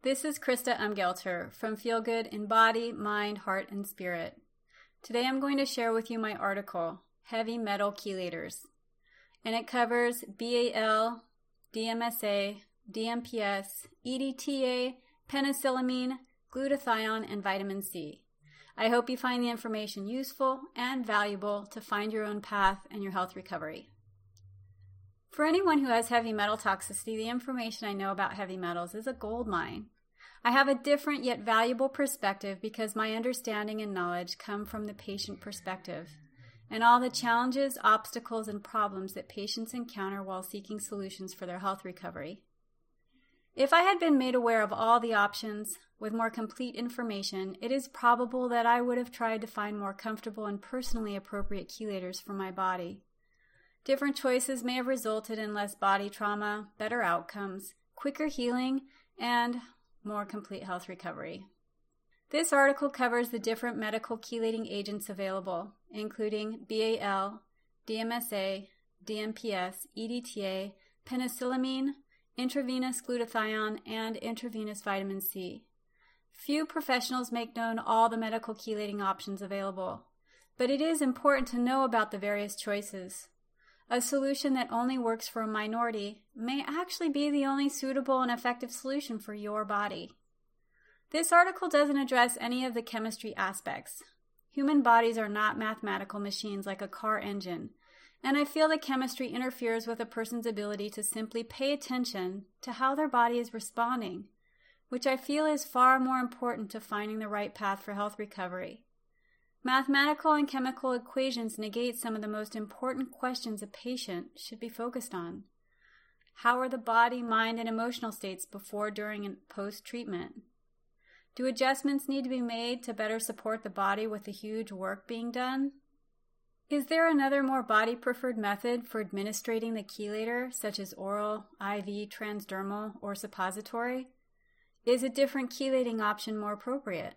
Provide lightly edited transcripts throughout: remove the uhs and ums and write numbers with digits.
This is Krista Umgelter from Feel Good in Body, Mind, Heart, and Spirit. Today I'm going to share with you my article, Heavy Metal Chelators, and it covers BAL, DMSA, DMPS, EDTA, penicillamine, glutathione, and vitamin C. I hope you find the information useful and valuable to find your own path and your health recovery. For anyone who has heavy metal toxicity, the information I know about heavy metals is a gold mine. I have a different yet valuable perspective because my understanding and knowledge come from the patient perspective and all the challenges, obstacles, and problems that patients encounter while seeking solutions for their health recovery. If I had been made aware of all the options with more complete information, it is probable that I would have tried to find more comfortable and personally appropriate chelators for my body. Different choices may have resulted in less body trauma, better outcomes, quicker healing, and more complete health recovery. This article covers the different medical chelating agents available, including BAL, DMSA, DMPS, EDTA, penicillamine, intravenous glutathione, and intravenous vitamin C. Few professionals make known all the medical chelating options available, but it is important to know about the various choices. A solution that only works for a minority may actually be the only suitable and effective solution for your body. This article doesn't address any of the chemistry aspects. Human bodies are not mathematical machines like a car engine, and I feel that chemistry interferes with a person's ability to simply pay attention to how their body is responding, which I feel is far more important to finding the right path for health recovery. Mathematical and chemical equations negate some of the most important questions a patient should be focused on. How are the body, mind, and emotional states before, during, and post-treatment? Do adjustments need to be made to better support the body with the huge work being done? Is there another more body-preferred method for administrating the chelator, such as oral, IV, transdermal, or suppository? Is a different chelating option more appropriate?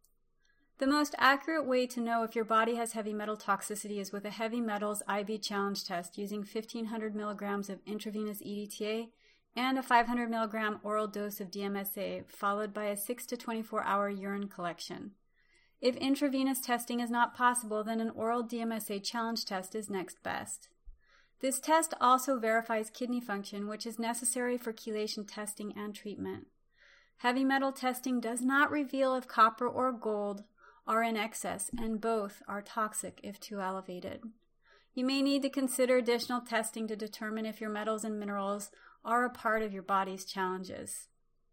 The most accurate way to know if your body has heavy metal toxicity is with a heavy metals IV challenge test using 1,500 milligrams of intravenous EDTA and a 500 milligram oral dose of DMSA, followed by a 6 to 24-hour urine collection. If intravenous testing is not possible, then an oral DMSA challenge test is next best. This test also verifies kidney function, which is necessary for chelation testing and treatment. Heavy metal testing does not reveal if copper or gold are in excess, and both are toxic if too elevated. You may need to consider additional testing to determine if your metals and minerals are a part of your body's challenges.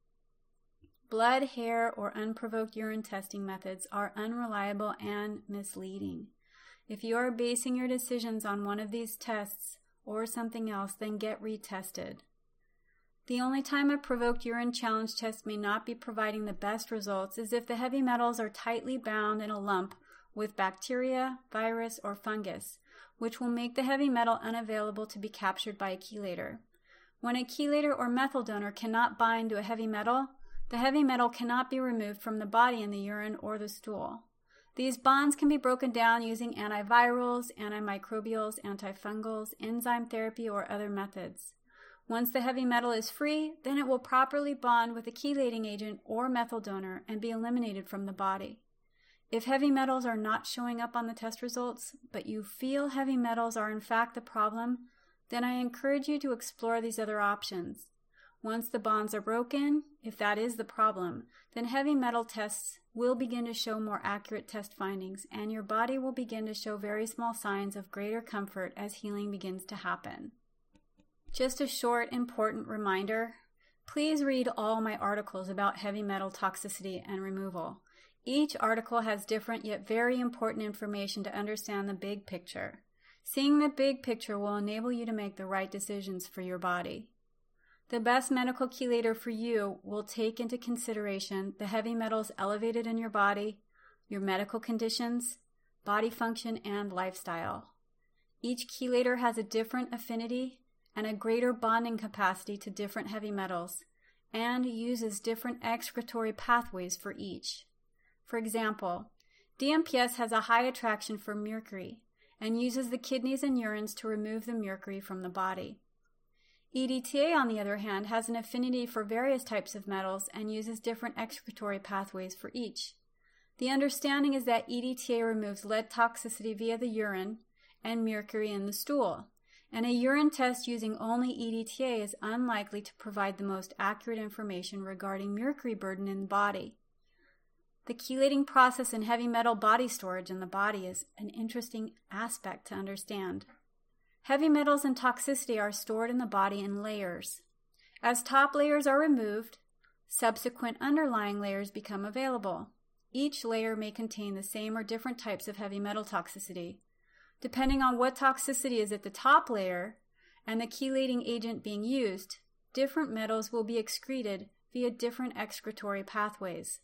Blood, hair, or unprovoked urine testing methods are unreliable and misleading. If you are basing your decisions on one of these tests or something else, then get retested. The only time a provoked urine challenge test may not be providing the best results is if the heavy metals are tightly bound in a lump with bacteria, virus, or fungus, which will make the heavy metal unavailable to be captured by a chelator. When a chelator or methyl donor cannot bind to a heavy metal, the heavy metal cannot be removed from the body in the urine or the stool. These bonds can be broken down using antivirals, antimicrobials, antifungals, enzyme therapy, or other methods. Once the heavy metal is free, then it will properly bond with a chelating agent or methyl donor and be eliminated from the body. If heavy metals are not showing up on the test results, but you feel heavy metals are in fact the problem, then I encourage you to explore these other options. Once the bonds are broken, if that is the problem, then heavy metal tests will begin to show more accurate test findings, and your body will begin to show very small signs of greater comfort as healing begins to happen. Just a short, important reminder, please read all my articles about heavy metal toxicity and removal. Each article has different yet very important information to understand the big picture. Seeing the big picture will enable you to make the right decisions for your body. The best medical chelator for you will take into consideration the heavy metals elevated in your body, your medical conditions, body function, and lifestyle. Each chelator has a different affinity and a greater bonding capacity to different heavy metals, and uses different excretory pathways for each. For example, DMPS has a high attraction for mercury and uses the kidneys and urines to remove the mercury from the body. EDTA, on the other hand, has an affinity for various types of metals and uses different excretory pathways for each. The understanding is that EDTA removes lead toxicity via the urine and mercury in the stool, and a urine test using only EDTA is unlikely to provide the most accurate information regarding mercury burden in the body. The chelating process in heavy metal body storage in the body is an interesting aspect to understand. Heavy metals and toxicity are stored in the body in layers. As top layers are removed, subsequent underlying layers become available. Each layer may contain the same or different types of heavy metal toxicity. Depending on what toxicity is at the top layer and the chelating agent being used, different metals will be excreted via different excretory pathways.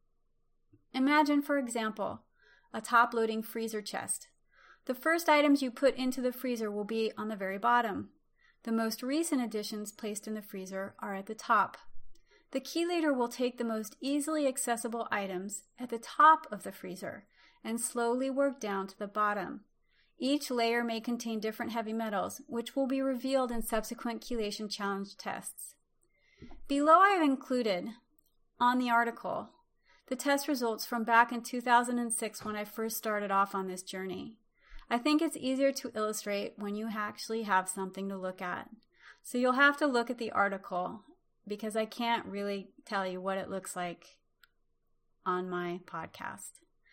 Imagine, for example, a top-loading freezer chest. The first items you put into the freezer will be on the very bottom. The most recent additions placed in the freezer are at the top. The chelator will take the most easily accessible items at the top of the freezer and slowly work down to the bottom. Each layer may contain different heavy metals, which will be revealed in subsequent chelation challenge tests. Below I have included, on the article, the test results from back in 2006 when I first started off on this journey. I think it's easier to illustrate when you actually have something to look at. So you'll have to look at the article because I can't really tell you what it looks like on my podcast.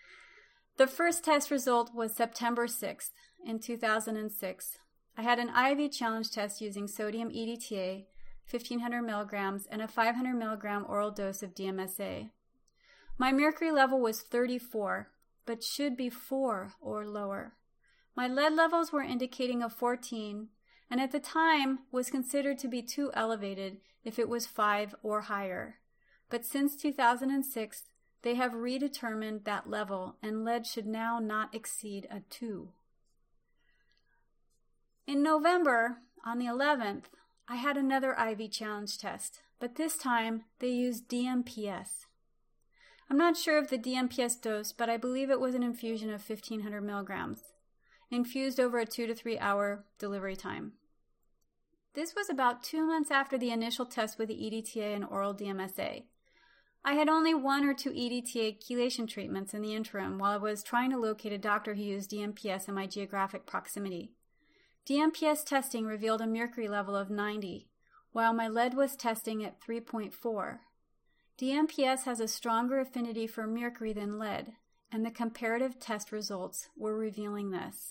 The first test result was September 6th in 2006. I had an IV challenge test using sodium EDTA, 1,500 milligrams, and a 500 milligram oral dose of DMSA. My mercury level was 34, but should be 4 or lower. My lead levels were indicating a 14, and at the time was considered to be too elevated if it was 5 or higher. But since 2006, they have redetermined that level, and lead should now not exceed a 2. In November, on the 11th, I had another IV challenge test, but this time they used DMPS. I'm not sure of the DMPS dose, but I believe it was an infusion of 1,500 milligrams, infused over a 2 to 3 hour delivery time. This was about 2 months after the initial test with the EDTA and oral DMSA. I had only 1 or 2 EDTA chelation treatments in the interim while I was trying to locate a doctor who used DMPS in my geographic proximity. DMPS testing revealed a mercury level of 90, while my lead was testing at 3.4. DMPS has a stronger affinity for mercury than lead, and the comparative test results were revealing this.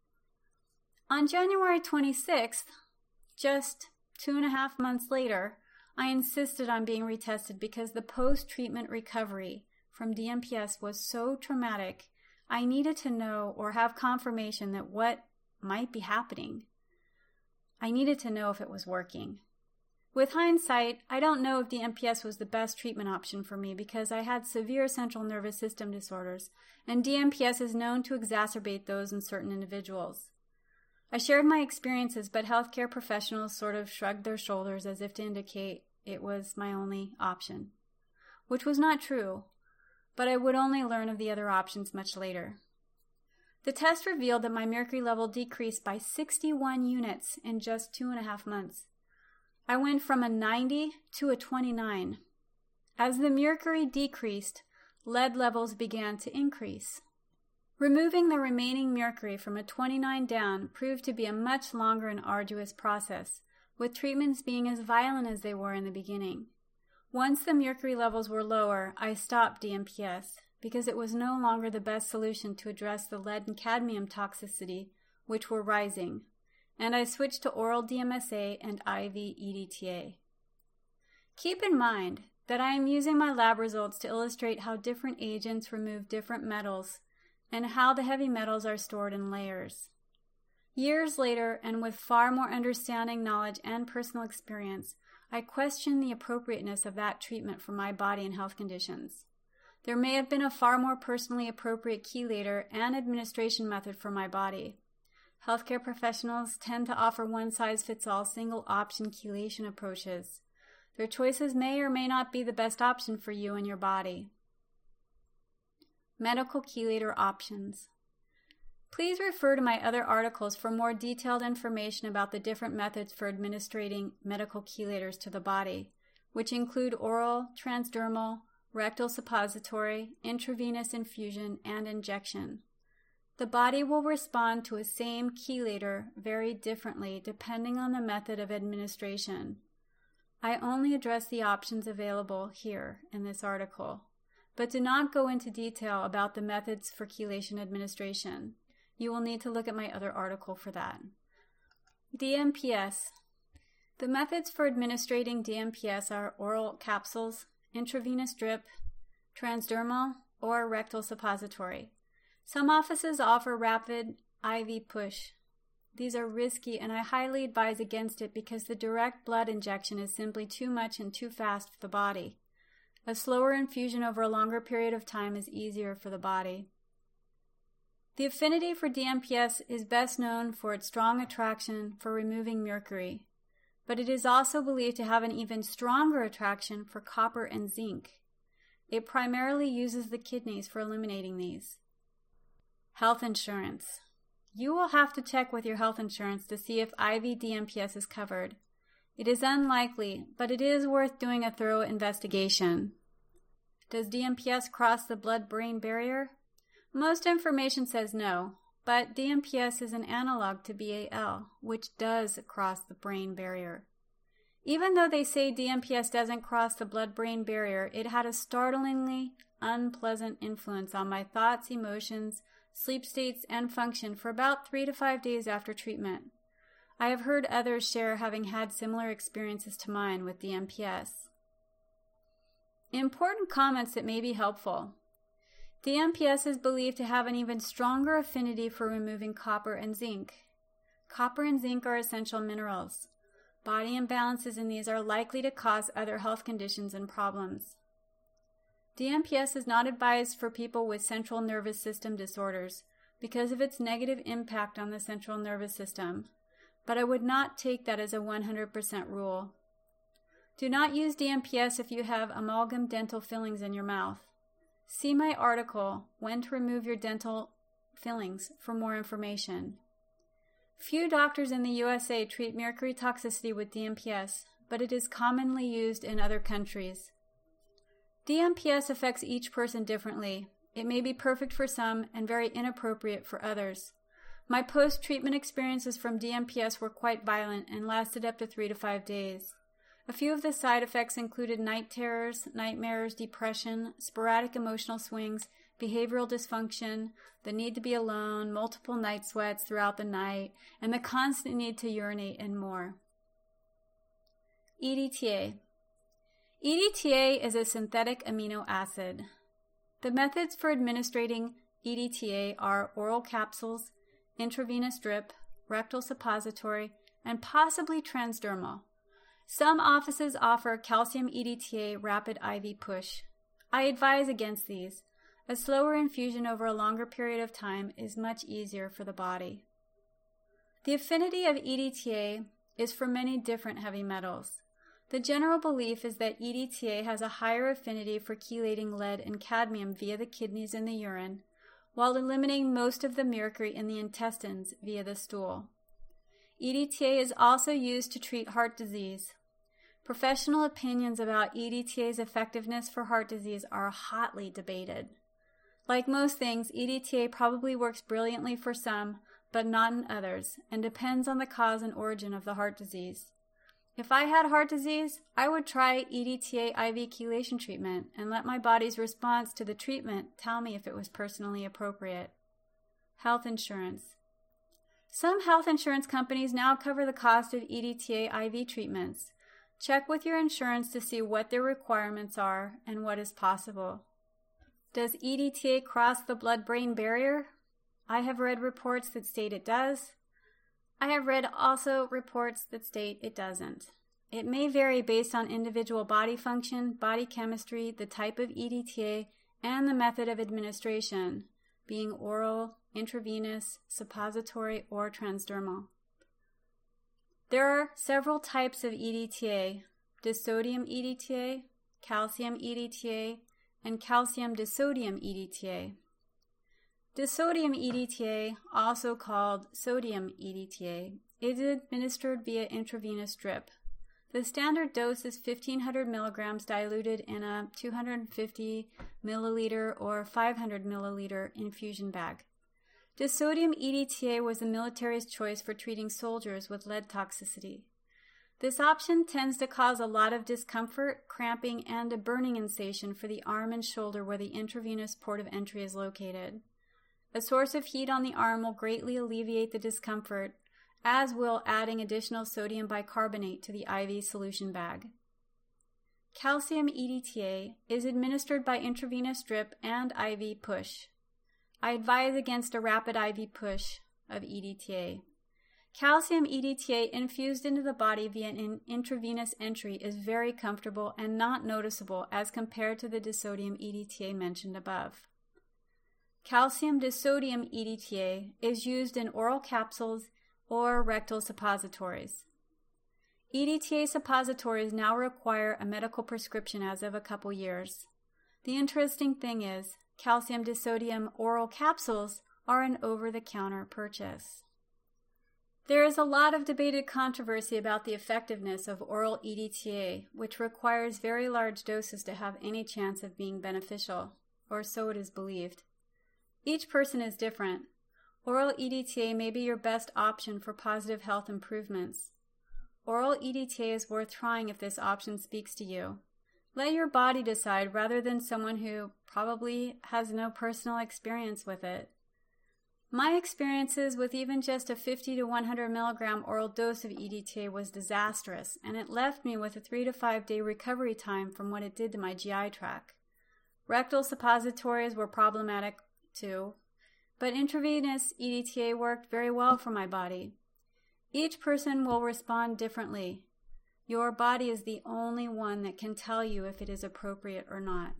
On January 26th, just 2.5 months later, I insisted on being retested because the post-treatment recovery from DMPS was so traumatic, I needed to know or have confirmation that what might be happening. I needed to know if it was working. With hindsight, I don't know if DMPS was the best treatment option for me because I had severe central nervous system disorders, and DMPS is known to exacerbate those in certain individuals. I shared my experiences, but healthcare professionals sort of shrugged their shoulders as if to indicate it was my only option, which was not true, but I would only learn of the other options much later. The test revealed that my mercury level decreased by 61 units in just 2.5 months. I went from a 90 to a 29. As the mercury decreased, lead levels began to increase. Removing the remaining mercury from a 29 down proved to be a much longer and arduous process, with treatments being as violent as they were in the beginning. Once the mercury levels were lower, I stopped DMPS because it was no longer the best solution to address the lead and cadmium toxicity, which were rising, and I switched to oral DMSA and IV EDTA. Keep in mind that I am using my lab results to illustrate how different agents remove different metals and how the heavy metals are stored in layers. Years later, and with far more understanding, knowledge, and personal experience, I question the appropriateness of that treatment for my body and health conditions. There may have been a far more personally appropriate chelator and administration method for my body. Healthcare professionals tend to offer one-size-fits-all single-option chelation approaches. Their choices may or may not be the best option for you and your body. Medical chelator options. Please refer to my other articles for more detailed information about the different methods for administering medical chelators to the body, which include oral, transdermal, rectal suppository, intravenous infusion, and injection. The body will respond to a same chelator very differently depending on the method of administration. I only address the options available here in this article, but do not go into detail about the methods for chelation administration. You will need to look at my other article for that. DMPS. The methods for administrating DMPS are oral capsules, intravenous drip, transdermal, or rectal suppository. Some offices offer rapid IV push. These are risky, and I highly advise against it because the direct blood injection is simply too much and too fast for the body. A slower infusion over a longer period of time is easier for the body. The affinity for DMPS is best known for its strong attraction for removing mercury, but it is also believed to have an even stronger attraction for copper and zinc. It primarily uses the kidneys for eliminating these. Health insurance. You will have to check with your health insurance to see if IV DMPS is covered. It is unlikely, but it is worth doing a thorough investigation. Does DMPS cross the blood-brain barrier? Most information says no, but DMPS is an analog to BAL, which does cross the brain barrier. Even though they say DMPS doesn't cross the blood-brain barrier, it had a startlingly unpleasant influence on my thoughts, emotions, sleep states, and function for about 3 to 5 days after treatment. I have heard others share having had similar experiences to mine with DMPS. Important comments that may be helpful. DMPS is believed to have an even stronger affinity for removing copper and zinc. Copper and zinc are essential minerals. Body imbalances in these are likely to cause other health conditions and problems. DMPS is not advised for people with central nervous system disorders because of its negative impact on the central nervous system, but I would not take that as a 100% rule. Do not use DMPS if you have amalgam dental fillings in your mouth. See my article, When to Remove Your Dental Fillings, for more information. Few doctors in the USA treat mercury toxicity with DMPS, but it is commonly used in other countries. DMPS affects each person differently. It may be perfect for some and very inappropriate for others. My post-treatment experiences from DMPS were quite violent and lasted up to 3 to 5 days. A few of the side effects included night terrors, nightmares, depression, sporadic emotional swings, behavioral dysfunction, the need to be alone, multiple night sweats throughout the night, and the constant need to urinate and more. EDTA. EDTA is a synthetic amino acid. The methods for administering EDTA are oral capsules, intravenous drip, rectal suppository, and possibly transdermal. Some offices offer calcium EDTA rapid IV push. I advise against these. A slower infusion over a longer period of time is much easier for the body. The affinity of EDTA is for many different heavy metals. The general belief is that EDTA has a higher affinity for chelating lead and cadmium via the kidneys and the urine, while eliminating most of the mercury in the intestines via the stool. EDTA is also used to treat heart disease. Professional opinions about EDTA's effectiveness for heart disease are hotly debated. Like most things, EDTA probably works brilliantly for some, but not in others, and depends on the cause and origin of the heart disease. If I had heart disease, I would try EDTA IV chelation treatment and let my body's response to the treatment tell me if it was personally appropriate. Health insurance. Some health insurance companies now cover the cost of EDTA IV treatments. Check with your insurance to see what their requirements are and what is possible. Does EDTA cross the blood-brain barrier? I have read reports that state it does. I have read also reports that state it doesn't. It may vary based on individual body function, body chemistry, the type of EDTA, and the method of administration, being oral, intravenous, suppository, or transdermal. There are several types of EDTA: disodium EDTA, calcium EDTA, and calcium disodium EDTA. Disodium EDTA, also called sodium EDTA, is administered via intravenous drip. The standard dose is 1,500 milligrams diluted in a 250 milliliter or 500 milliliter infusion bag. Disodium EDTA was the military's choice for treating soldiers with lead toxicity. This option tends to cause a lot of discomfort, cramping, and a burning sensation for the arm and shoulder where the intravenous port of entry is located. A source of heat on the arm will greatly alleviate the discomfort, as will adding additional sodium bicarbonate to the IV solution bag. Calcium EDTA is administered by intravenous drip and IV push. I advise against a rapid IV push of EDTA. Calcium EDTA infused into the body via an intravenous entry is very comfortable and not noticeable as compared to the disodium EDTA mentioned above. Calcium disodium EDTA is used in oral capsules or rectal suppositories. EDTA suppositories now require a medical prescription as of a couple years. The interesting thing is, calcium disodium oral capsules are an over-the-counter purchase. There is a lot of debated controversy about the effectiveness of oral EDTA, which requires very large doses to have any chance of being beneficial, or so it is believed. Each person is different. Oral EDTA may be your best option for positive health improvements. Oral EDTA is worth trying if this option speaks to you. Let your body decide rather than someone who probably has no personal experience with it. My experiences with even just a 50 to 100 milligram oral dose of EDTA was disastrous, and it left me with a 3 to 5 day recovery time from what it did to my GI tract. Rectal suppositories were problematic too, but intravenous EDTA worked very well for my body. Each person will respond differently. Your body is the only one that can tell you if it is appropriate or not.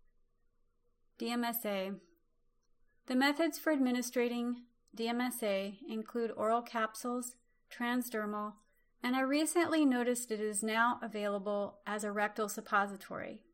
DMSA. The methods for administering DMSA include oral capsules, transdermal, and I recently noticed it is now available as a rectal suppository.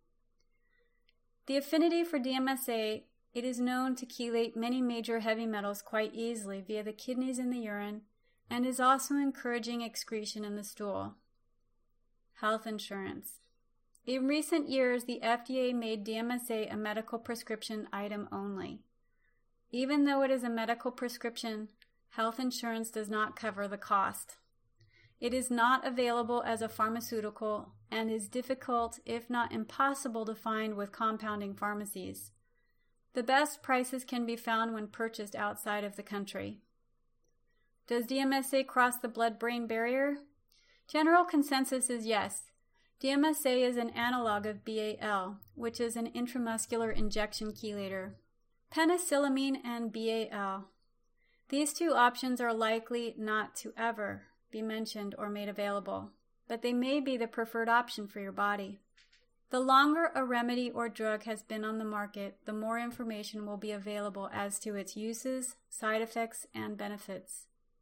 The affinity for DMSA, it is known to chelate many major heavy metals quite easily via the kidneys and the urine, and is also encouraging excretion in the stool. Health insurance. In recent years, the FDA made DMSA a medical prescription item only. Even though it is a medical prescription, health insurance does not cover the cost. It is not available as a pharmaceutical and is difficult, if not impossible, to find with compounding pharmacies. The best prices can be found when purchased outside of the country. Does DMSA cross the blood-brain barrier? General consensus is yes. DMSA is an analog of BAL, which is an intramuscular injection chelator. Penicillamine and BAL. These two options are likely not to ever be mentioned or made available, but they may be the preferred option for your body. The longer a remedy or drug has been on the market, the more information will be available as to its uses, side effects, and benefits.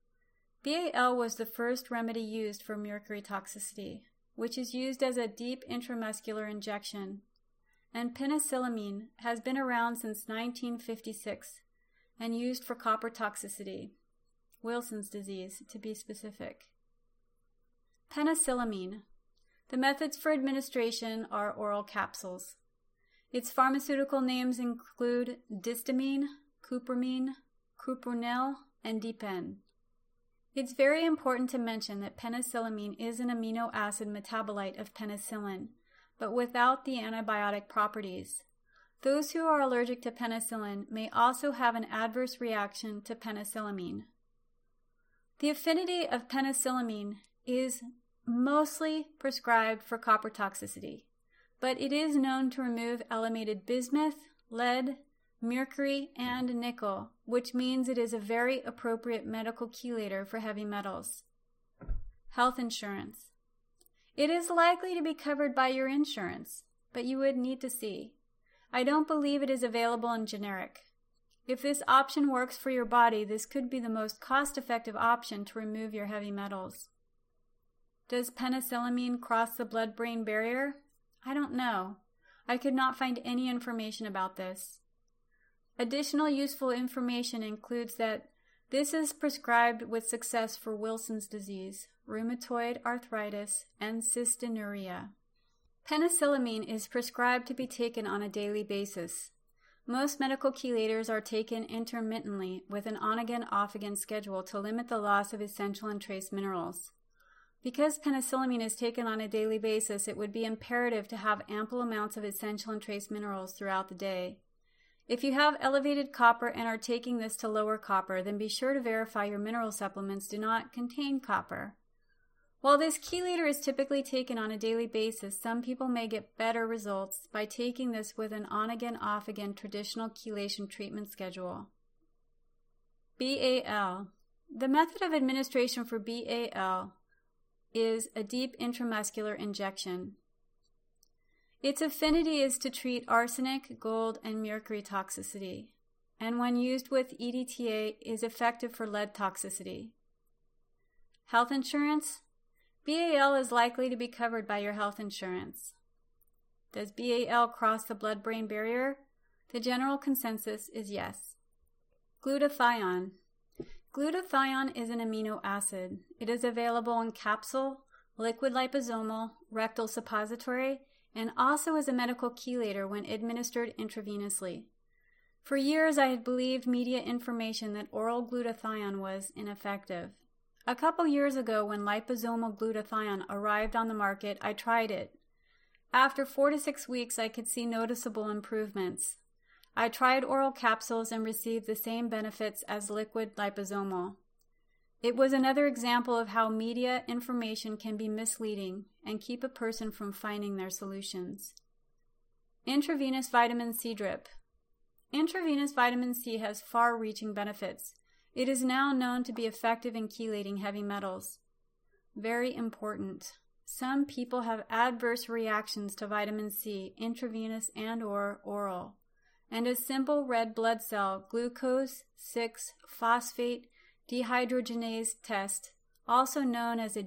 BAL was the first remedy used for mercury toxicity, which is used as a deep intramuscular injection, and penicillamine has been around since 1956 and used for copper toxicity, Wilson's disease to be specific. Penicillamine. The methods for administration are oral capsules. Its pharmaceutical names include distamine, cupramine, cupronil, and Depend. It's very important to mention that penicillamine is an amino acid metabolite of penicillin, but without the antibiotic properties. Those who are allergic to penicillin may also have an adverse reaction to penicillamine. The affinity of penicillamine is mostly prescribed for copper toxicity, but it is known to remove elevated bismuth, lead, mercury, and nickel, which means it is a very appropriate medical chelator for heavy metals. Health insurance. It is likely to be covered by your insurance, but you would need to see. I don't believe it is available in generic. If this option works for your body, this could be the most cost-effective option to remove your heavy metals. Does penicillamine cross the blood-brain barrier? I don't know. I could not find any information about this. Additional useful information includes that this is prescribed with success for Wilson's disease, rheumatoid arthritis, and cystinuria. Penicillamine is prescribed to be taken on a daily basis. Most medical chelators are taken intermittently with an on-again, off-again schedule to limit the loss of essential and trace minerals. Because penicillamine is taken on a daily basis, it would be imperative to have ample amounts of essential and trace minerals throughout the day. If you have elevated copper and are taking this to lower copper, then be sure to verify your mineral supplements do not contain copper. While this chelator is typically taken on a daily basis, some people may get better results by taking this with an on-again, off-again traditional chelation treatment schedule. BAL. The method of administration for BAL is a deep intramuscular injection. Its affinity is to treat arsenic, gold, and mercury toxicity, and when used with EDTA is effective for lead toxicity. Health insurance. BAL is likely to be covered by your health insurance. Does BAL cross the blood-brain barrier? The general consensus is yes. Glutathione. Glutathione is an amino acid. It is available in capsule, liquid liposomal, rectal suppository, and also as a medical chelator when administered intravenously. For years, I had believed media information that oral glutathione was ineffective. A couple years ago, when liposomal glutathione arrived on the market, I tried it. After 4 to 6 weeks, I could see noticeable improvements. I tried oral capsules and received the same benefits as liquid liposomal. It was another example of how media information can be misleading and keep a person from finding their solutions. Intravenous vitamin C drip. Intravenous vitamin C has far-reaching benefits. It is now known to be effective in chelating heavy metals. Very important. Some people have adverse reactions to vitamin C, intravenous and/or oral, and a simple red blood cell glucose 6-phosphate dehydrogenase test, also known as a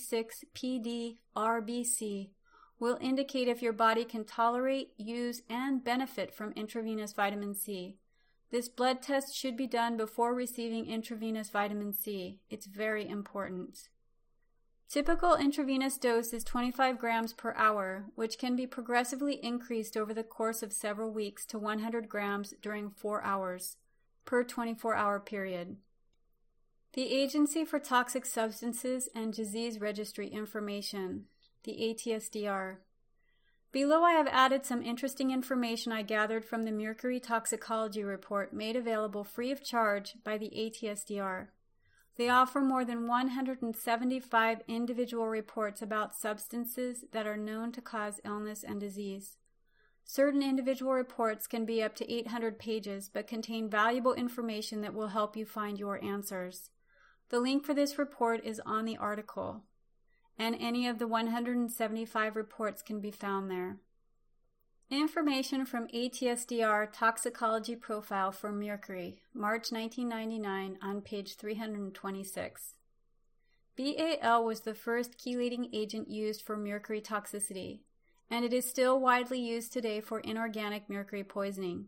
G6PD-RBC, will indicate if your body can tolerate, use, and benefit from intravenous vitamin C. This blood test should be done before receiving intravenous vitamin C. It's very important. Typical intravenous dose is 25 grams per hour, which can be progressively increased over the course of several weeks to 100 grams during 4 hours per 24-hour period. The Agency for Toxic Substances and Disease Registry Information, the ATSDR. Below I have added some interesting information I gathered from the Mercury Toxicology Report made available free of charge by the ATSDR. They offer more than 175 individual reports about substances that are known to cause illness and disease. Certain individual reports can be up to 800 pages but contain valuable information that will help you find your answers. The link for this report is on the article, and any of the 175 reports can be found there. Information from ATSDR Toxicology Profile for Mercury, March 1999, on page 326. BAL was the first chelating agent used for mercury toxicity, and it is still widely used today for inorganic mercury poisoning.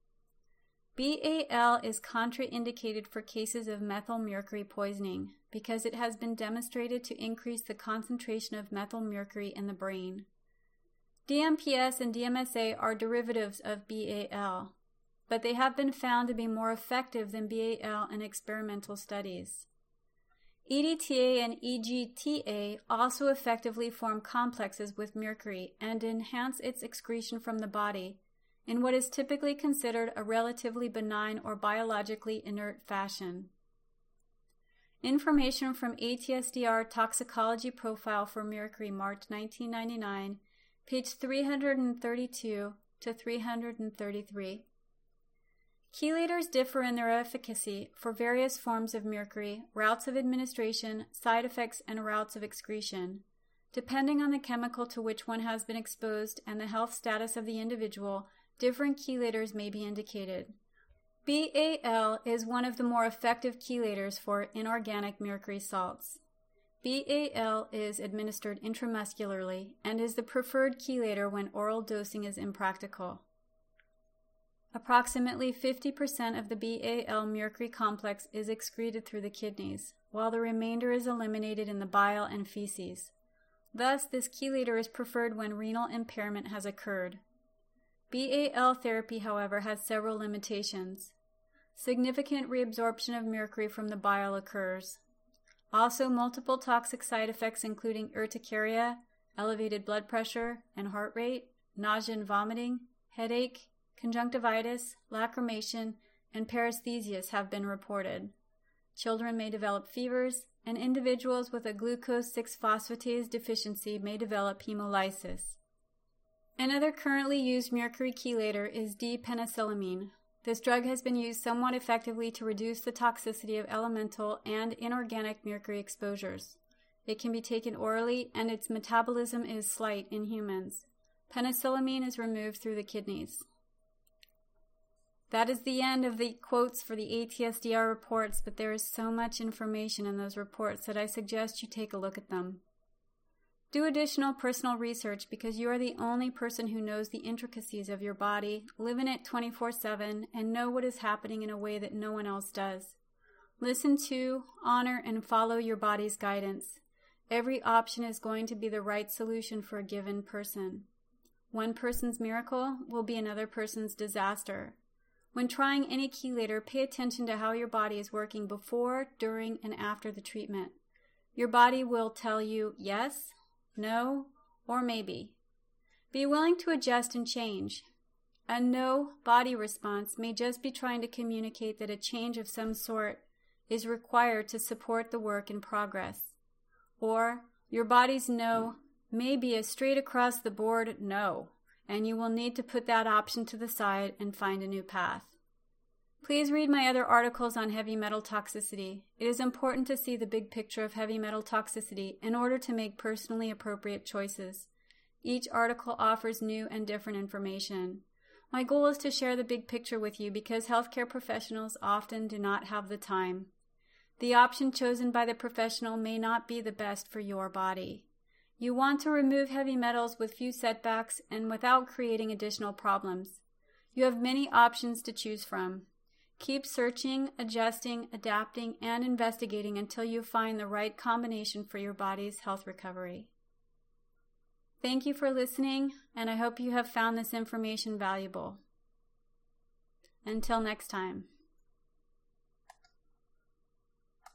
BAL is contraindicated for cases of methylmercury poisoning because it has been demonstrated to increase the concentration of methylmercury in the brain. DMPS and DMSA are derivatives of BAL, but they have been found to be more effective than BAL in experimental studies. EDTA and EGTA also effectively form complexes with mercury and enhance its excretion from the body in what is typically considered a relatively benign or biologically inert fashion. Information from ATSDR Toxicology Profile for Mercury, March 1999, page 332 to 333. Chelators differ in their efficacy for various forms of mercury, routes of administration, side effects, and routes of excretion. Depending on the chemical to which one has been exposed and the health status of the individual, different chelators may be indicated. BAL is one of the more effective chelators for inorganic mercury salts. BAL is administered intramuscularly and is the preferred chelator when oral dosing is impractical. Approximately 50% of the BAL mercury complex is excreted through the kidneys, while the remainder is eliminated in the bile and feces. Thus, this chelator is preferred when renal impairment has occurred. BAL therapy, however, has several limitations. Significant reabsorption of mercury from the bile occurs. Also, multiple toxic side effects including urticaria, elevated blood pressure and heart rate, nausea and vomiting, headache, conjunctivitis, lacrimation, and paresthesias have been reported. Children may develop fevers, and individuals with a glucose 6-phosphatase deficiency may develop hemolysis. Another currently used mercury chelator is D-penicillamine. This drug has been used somewhat effectively to reduce the toxicity of elemental and inorganic mercury exposures. It can be taken orally, and its metabolism is slight in humans. Penicillamine is removed through the kidneys. That is the end of the quotes for the ATSDR reports, but there is so much information in those reports that I suggest you take a look at them. Do additional personal research because you are the only person who knows the intricacies of your body, live in it 24/7, and know what is happening in a way that no one else does. Listen to, honor, and follow your body's guidance. Every option is going to be the right solution for a given person. One person's miracle will be another person's disaster. When trying any chelator, pay attention to how your body is working before, during, and after the treatment. Your body will tell you yes, no, or maybe. Be willing to adjust and change. A no body response may just be trying to communicate that a change of some sort is required to support the work in progress. Or your body's no may be a straight across the board no, and you will need to put that option to the side and find a new path. Please read my other articles on heavy metal toxicity. It is important to see the big picture of heavy metal toxicity in order to make personally appropriate choices. Each article offers new and different information. My goal is to share the big picture with you because healthcare professionals often do not have the time. The option chosen by the professional may not be the best for your body. You want to remove heavy metals with few setbacks and without creating additional problems. You have many options to choose from. Keep searching, adjusting, adapting, and investigating until you find the right combination for your body's health recovery. Thank you for listening, and I hope you have found this information valuable. Until next time.